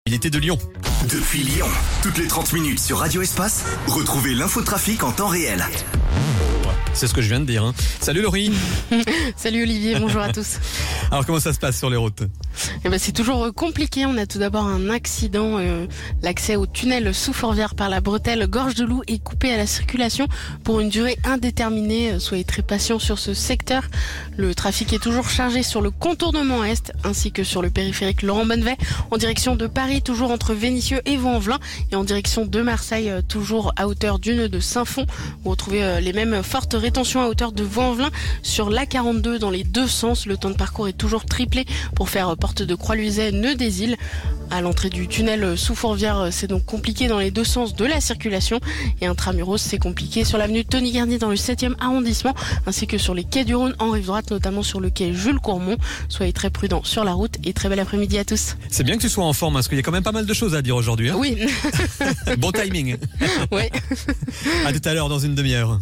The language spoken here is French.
Il était de Lyon. Depuis Lyon, toutes les 30 minutes sur Radio Espace, retrouvez l'infotrafic en temps réel. C'est ce que je viens de dire. Hein. Salut Laurie. Salut Olivier, bonjour à tous. Alors comment ça se passe sur les routes ? C'est toujours compliqué. On a tout d'abord un accident. L'accès au tunnel sous Fourvière par la bretelle Gorge de Loup est coupé à la circulation pour une durée indéterminée. Soyez très patients sur ce secteur. Le trafic est toujours chargé sur le contournement Est ainsi que sur le périphérique Laurent Bonnevet en direction de Paris, toujours entre Vénissieux et Vaux-en-Velin, et en direction de Marseille, toujours à hauteur du nœud de Saint-Fond. Vous retrouvez les mêmes fortes rétentions à hauteur de Vaux-en-Velin sur l'A42 dans les deux sens. Le temps de parcours est toujours triplé pour faire porte de Croix-Luiset, nœud des Îles. À l'entrée du tunnel sous Fourvière, c'est donc compliqué dans les deux sens de la circulation. Et intramuros, c'est compliqué sur l'avenue Tony Garnier dans le 7e arrondissement, ainsi que sur les quais du Rhône en rive droite, notamment sur le quai Jules Courmont. Soyez très prudents sur la route et très bel après-midi à tous. C'est bien que tu sois en forme, parce qu'il y a quand même pas mal de choses à dire aujourd'hui. Hein. Oui. Bon timing. Oui. À tout à l'heure dans une demi-heure.